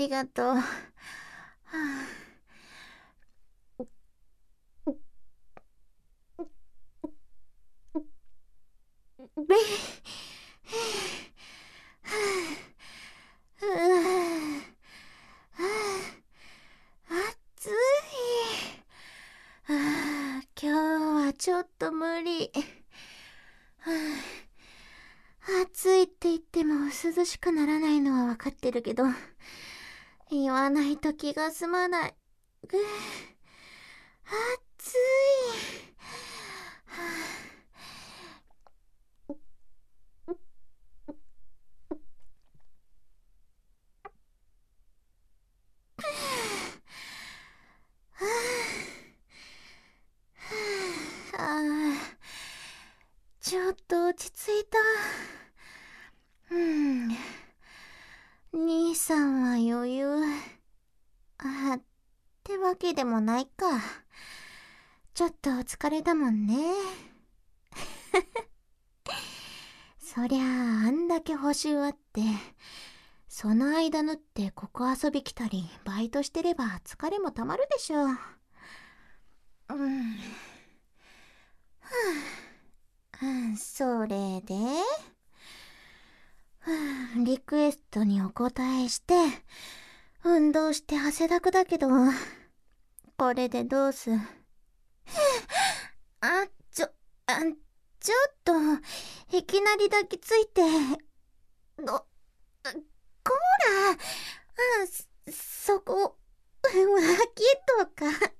りがとう。はあ、べ、う暑い。今日はちょっと無理。暑いって言っても涼しくならないのは分かってるけど、言わないと気が済まない。暑い。ちょっと落ち着いた。兄さんは余裕。ってわけでもないか。ちょっとお疲れだもんね。そりゃあ、あんだけ補習あって、その間縫ってここ遊び来たり、バイトしてれば疲れもたまるでしょ。それで、リクエストにお答えして、運動して汗だくだけど、これでどうす。あ、ちょ、あ、ちょっと、いきなり抱きついて、こら、そこ、脇とか、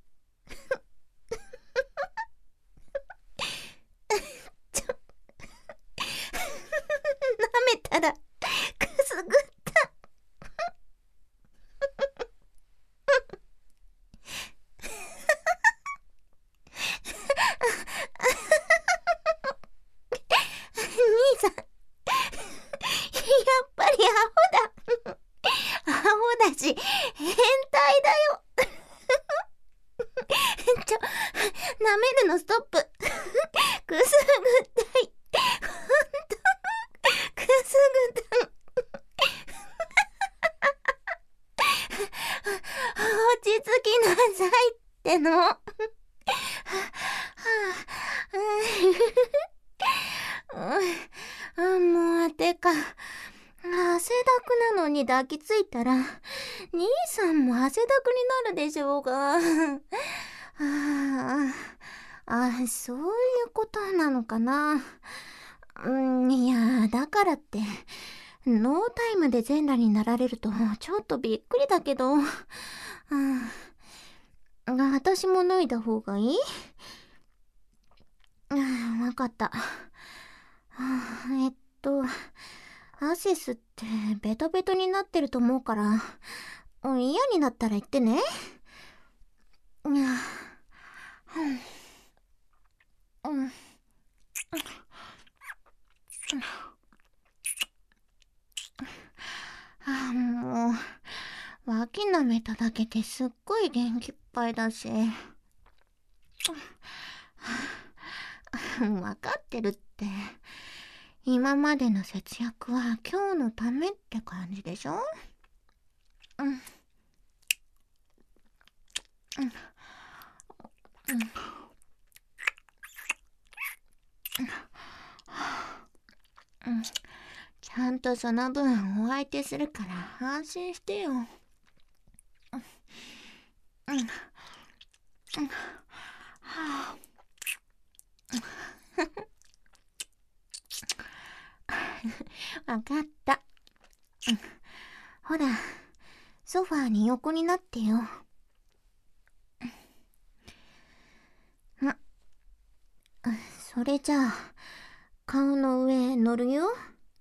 ちょ、舐めたら、くすぐった。兄さん、やっぱりアホだ。アホだし、変態だよ。舐めるのストップ。くすぐったい。ほんと、くすぐったい。落ち着きなさいっての。もうてか、汗だくなのに抱きついたら、兄さんも汗だくになるでしょうが。そういうことなのかな。いや、だからって、ノータイムで全裸になられると、ちょっとびっくりだけど。私も脱いだ方がいい？わかった。汗吸ってベトベトになってると思うから、嫌になったら言ってね。もう、脇舐めただけですっごい元気いっぱいだし。わかってるって。今までの節約は今日のためって感じでしょ？ちゃんとその分お相手するから安心してよ。わかった。ほら、ソファーに横になってよ。それじゃあ、顔の上乗るよ。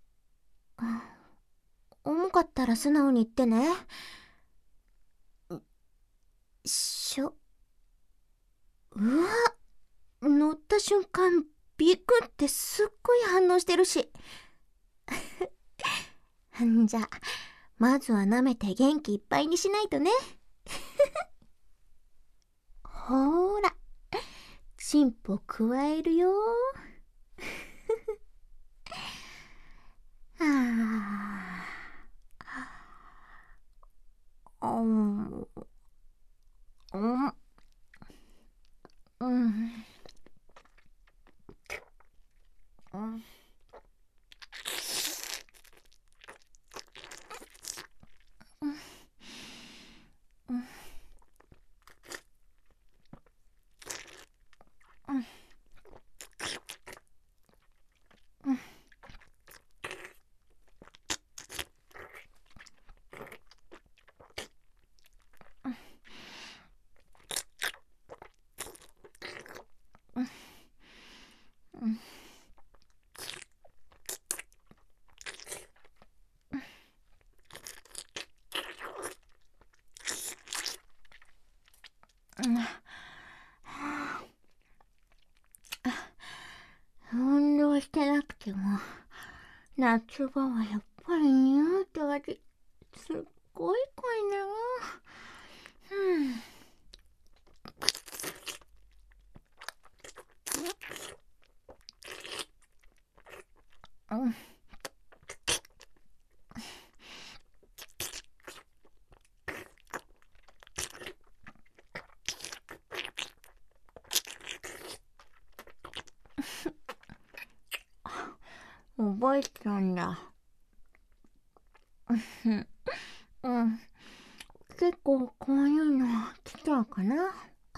重かったら素直に言ってね。うわ、乗った瞬間、ビクってすっごい反応してるし。じゃあ、まずは舐めて元気いっぱいにしないとね。ほーら、進歩加えるよ。 夏場はやっぱり匂いと味、すっごい濃いな。うん。覚えてたんだ。うん。結構こういうの来ちゃうかな。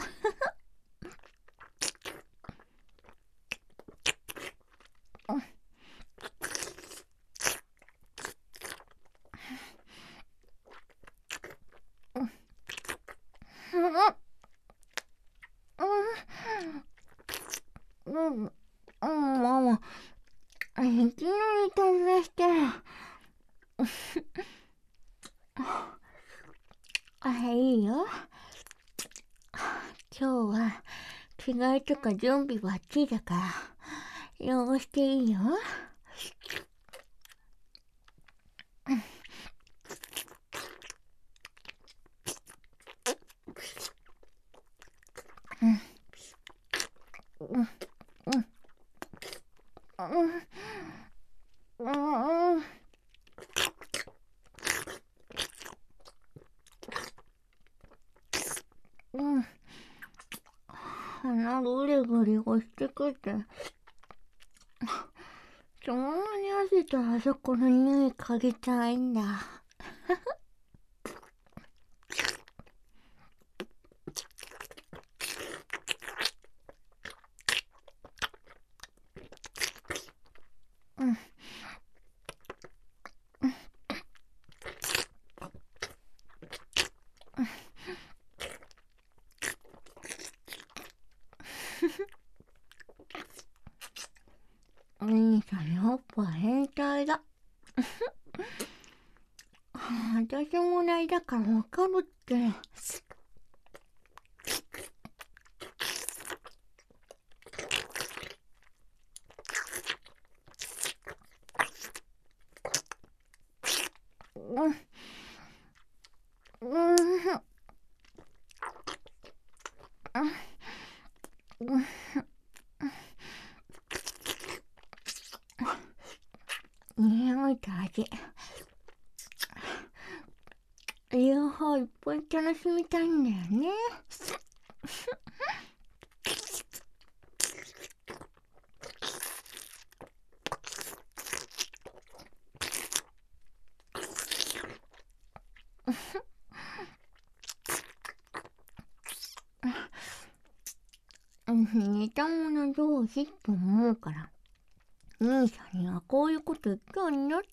もう、いきなり飛び出して。いいよ。今日は着替えとか準備バッチリだから、汚していいよ。鼻ぐりぐり押してくて、そんなに汗とあそこの匂い嗅ぎたいんだ。お兄さんやっぱ変態だ。私も同じだからわかるって。匂いと味、両方いっぱい楽しみたいんだよね。似た者同士って思うから、兄さんにはこういうこと言ったんだって。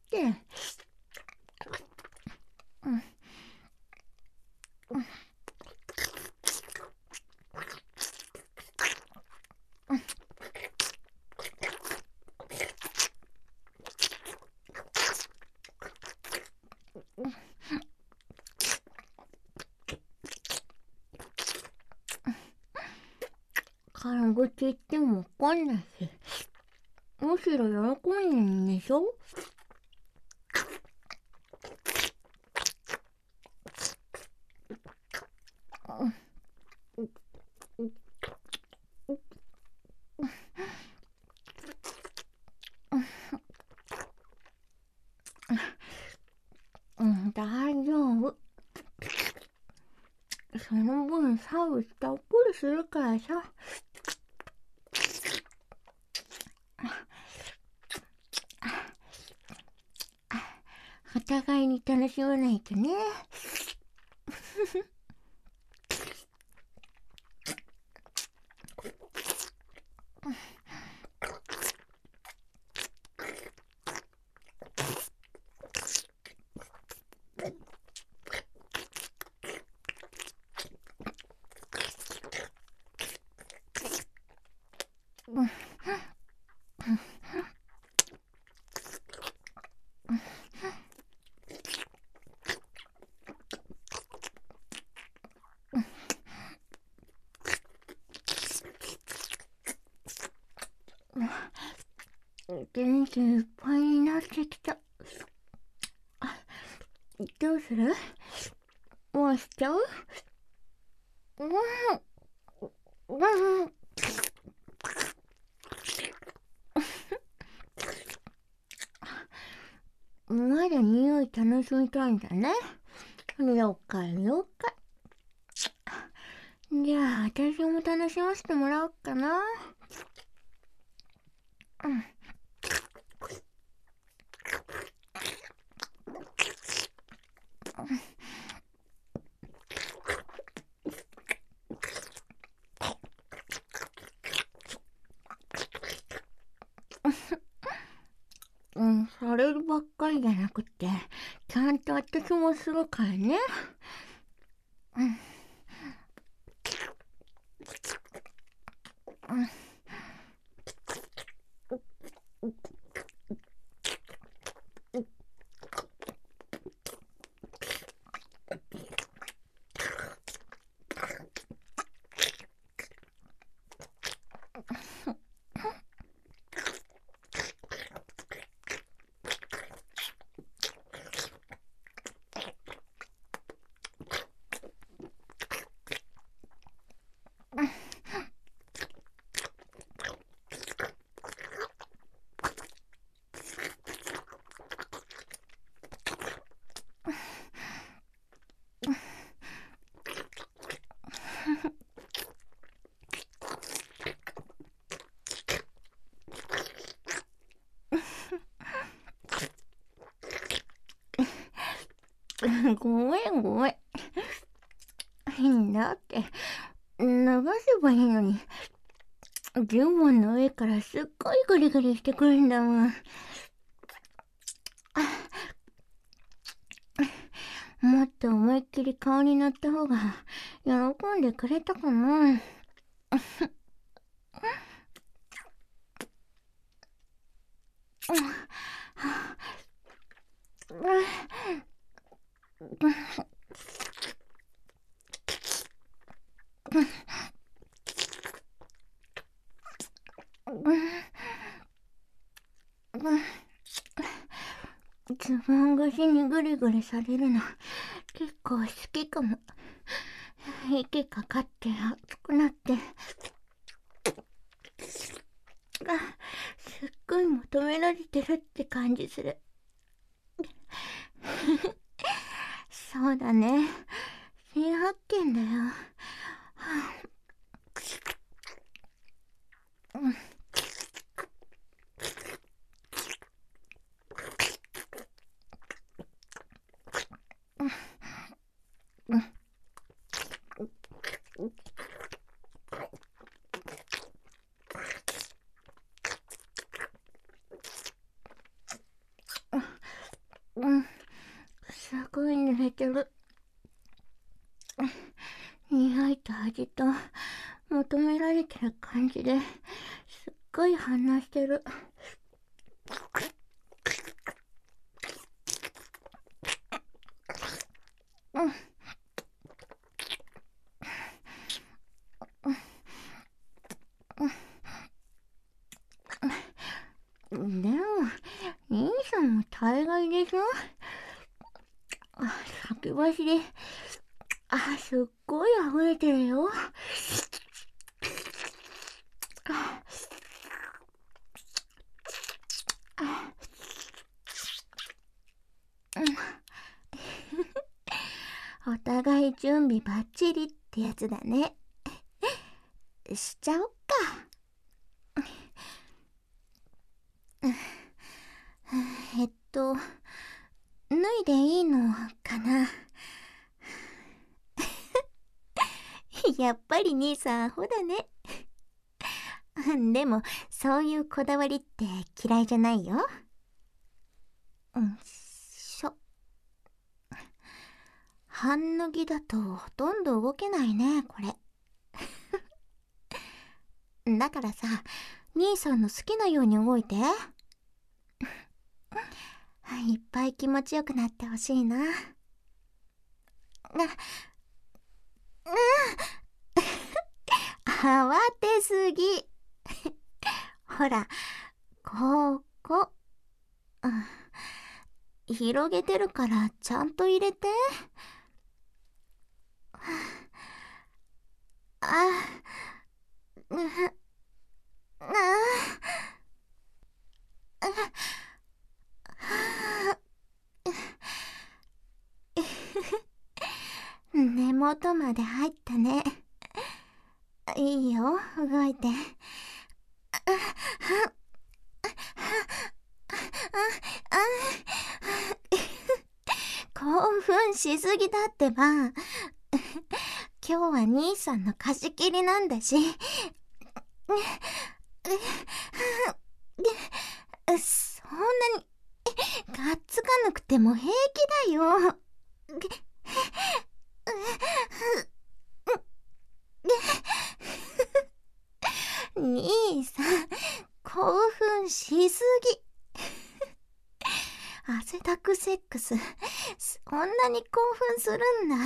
軽口言ってもわかんないし、むしろ喜んでるんでしょ。大丈夫。その分サービスたっぷりするからさ。お互いに楽しまないとね。元気いっぱいになっしてきた。どうする？もうしちゃう？まだ匂い楽しみたいんだね。了解了解。じゃあ私も楽しませてもらおうかな。されるばっかりじゃなくて、ちゃんと私もするからね。ごめんごめん。だって、流せばいいのに。ズボンの上からすっごいグリグリしてくるんだもん。もっと思いっきり顔になった方が喜んでくれたかな。ズボン越しにグリグリされるの結構好きかも。息かかって熱くなって、すっごい求められてるって感じする。そうだね、新発見だよ。すごい濡れてる。匂いと味と求められてる感じですっごい反応してる。でも兄さんも大概でしょ。先走りすっごい溢れてるよ。お互い準備バッチリってやつだね。しちゃおっか。脱いでいいのかな。やっぱり兄さんアホだね。でもそういうこだわりって嫌いじゃないよ。半脱ぎだとほとんど動けないね、これ。だからさ、兄さんの好きなように動いて。いっぱい気持ちよくなってほしいな。慌てすぎ。ほら、ここ。 広げてるからちゃんと入れて。あ、う、根元まで入ったね。いいよ、動いて。興奮しすぎだってば。今日は兄さんの貸し切りなんだし。そんなにがっつかなくても平気だよ。兄さん、興奮しすぎ。汗だくセックス、そんなに興奮するんだ。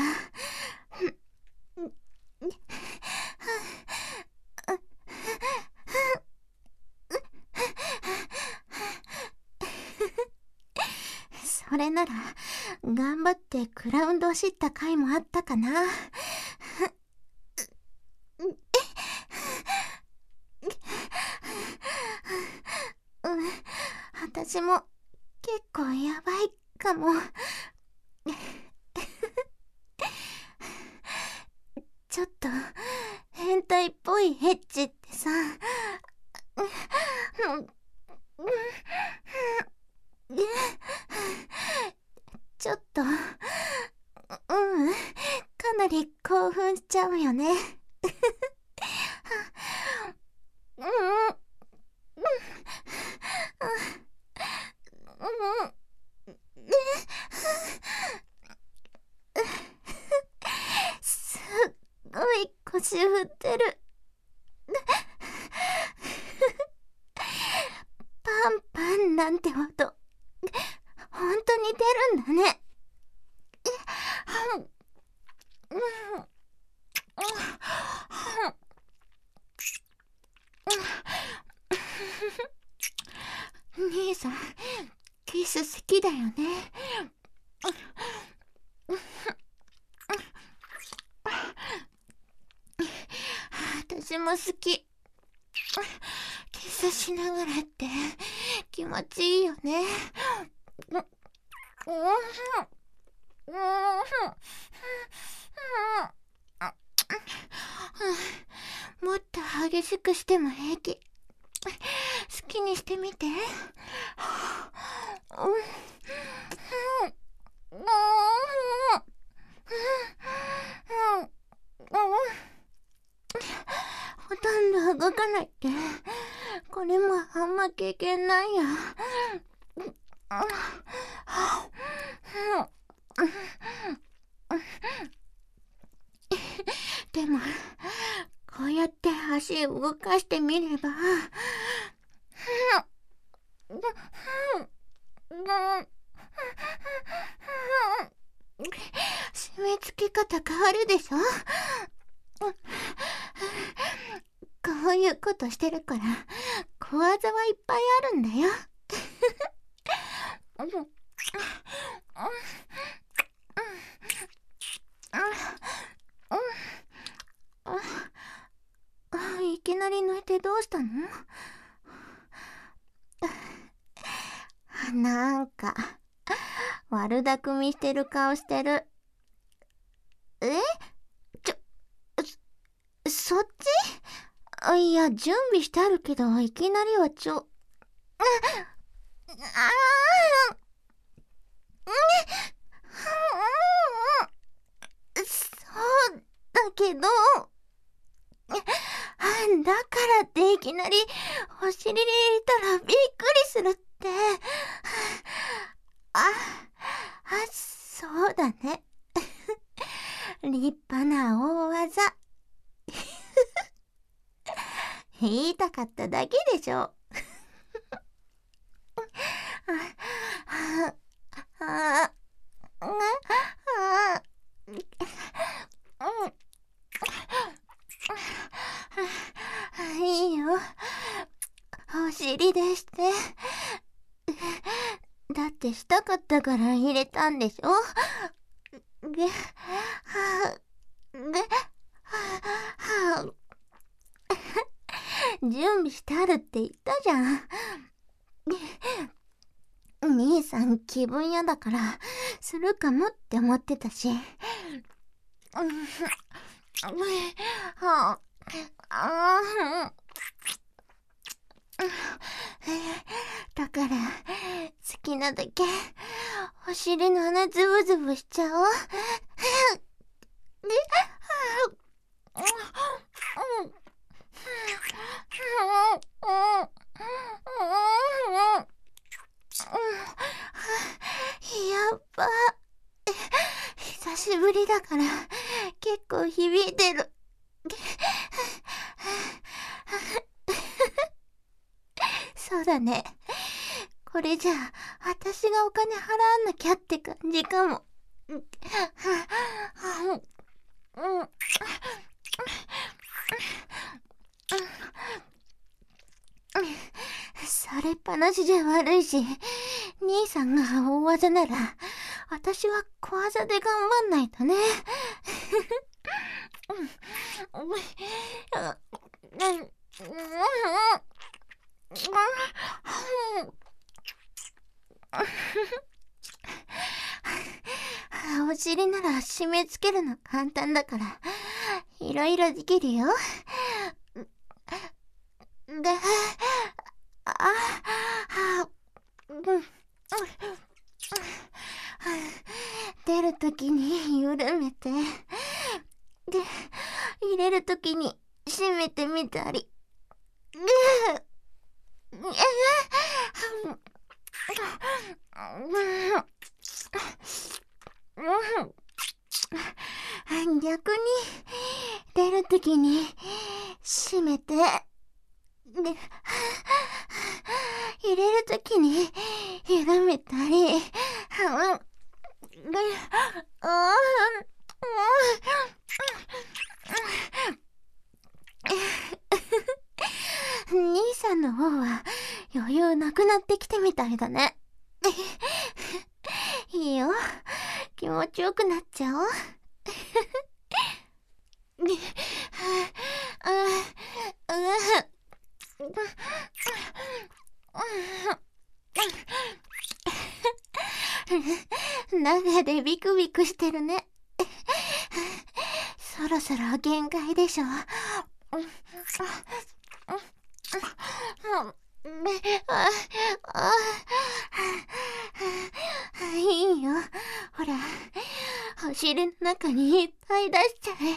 それなら頑張ってグラウンドを知った回もあったかな。私も結構やばいかも。ちょっと変態っぽいエッチってさ、ちょっと、かなり興奮しちゃうよね。すっごい腰振ってる。パンパンなんて音、本当に出るんだね。兄さん、キス好きだよね。私も好き。キスしながらって気持ちいいよね。もっと激しくしても平気。好きにしてみて。ほとんど動かないって、これもあんま経験ないや。でもこうやって足動かしてみれば、締め付け方変わるでしょ。こういうことしてるから小技はいっぱいあるんだよ。いきなり抜いてどうしたの？なんか悪巧みしてる顔してる。そっち？いや、準備してあるけど、いきなりはそうだけど、だからっていきなりお尻に入れたらびっくりするって。そうだね。立派な大技。言いたかっただけでしょ。いいよ。お尻でして。だってってしたかったから入れたんでしょ。げ、はぁ、げ、はぁ、準備してあるって言ったじゃん。兄さん気分屋だからするかもって思ってたし。だから好きなだけお尻の穴ズブズブしちゃおう。やっば。久しぶりだから結構響いてる。そうだね。これじゃあ私がお金払わなきゃって感じかも。されっぱなしじゃ悪いし、兄さんが大技なら私は小技で頑張んないとね。お尻なら締め付けるの簡単だからいろいろできるよ。で、出るときに緩めて、で、入れるときに締めてみたり。逆に出るときに締めて、で、入れるときに緩めたり。兄さんの方は余裕なくなってきてみたいだね。いいよ、気持ちよくなっちゃおう。中でビクビクしてるね。そろそろ限界でしょ。いいよ、ほら、お尻の中にいっぱい出しちゃえ。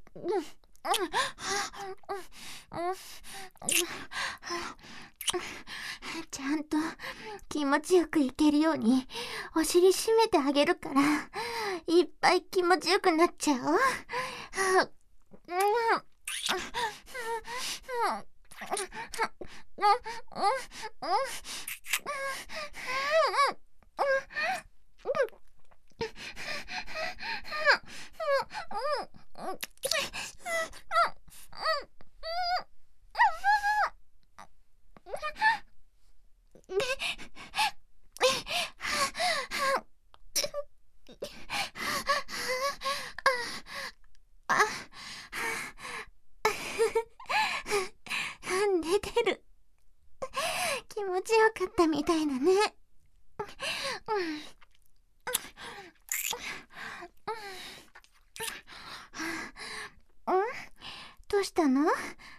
ちゃんと気持ちよくいけるようにお尻締めてあげるから、いっぱい気持ちよくなっちゃおう。出てる。気持ちよかったみたいだね。どうしたの？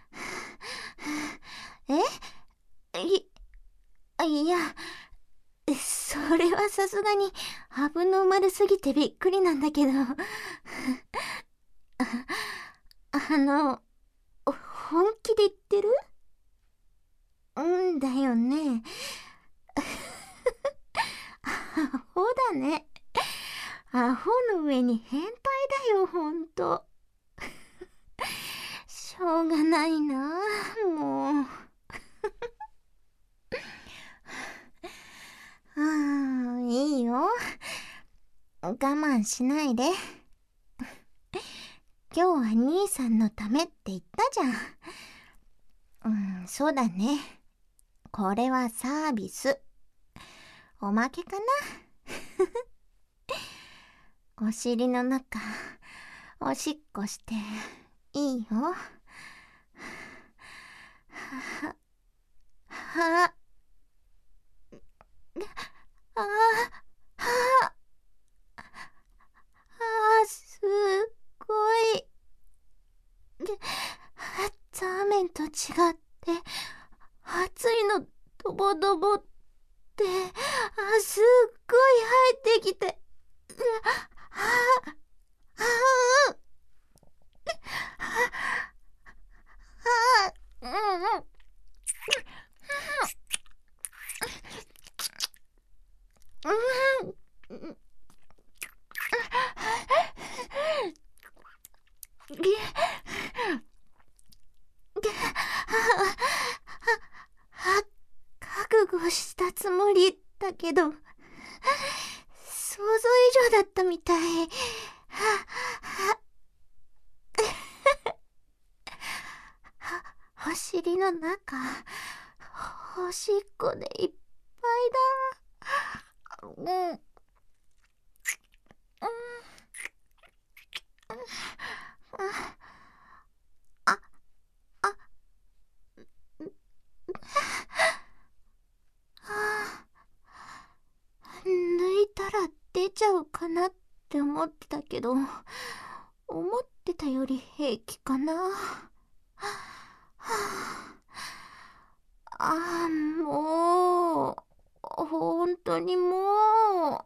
いや、それはさすがにアブノーマルすぎてびっくりなんだけど。本気で言ってる？だよね。アホだね。アホの上に変態だよ、ほんと。しょうがないな、もう。いいよ。我慢しないで。今日は兄さんのためって言ったじゃん。そうだね。これはサービス。 おまけかな。お尻の中、おしっこしていいよ。は、は、あ、は、すっごい。ザーメンと違って、熱いの、ドボドボって、すっごい入ってきて、は、は、うんうん。うん。覚悟したつもりだけど、想像以上だったみたい。お尻の中、おしっこでいっぱいだ。うん。うん。あ、あ、抜いたら出ちゃうかなって思ってたけど、思ってたより平気かな。もう、本当にも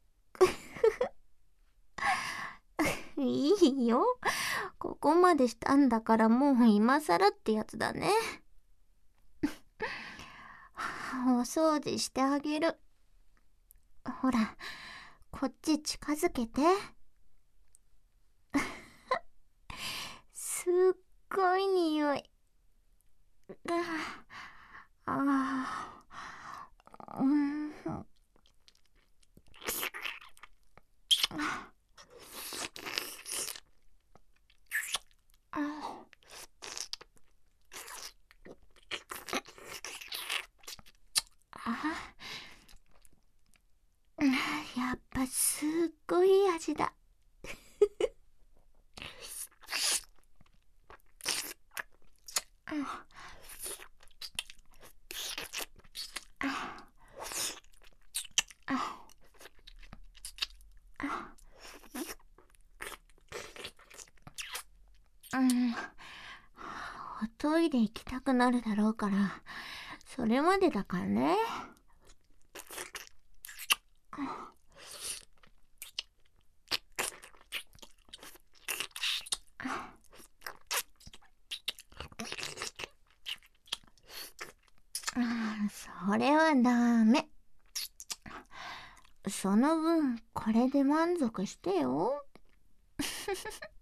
う、いいよ。ここまでしたんだからもう今更ってやつだね。お掃除してあげる。ほら、こっち近づけて。すっごい匂い。ああ、うん。やっぱすっごい味だ。うん、おトイレ行きたくなるだろうから、それまでだからね。それはダメ。その分、これで満足してよ。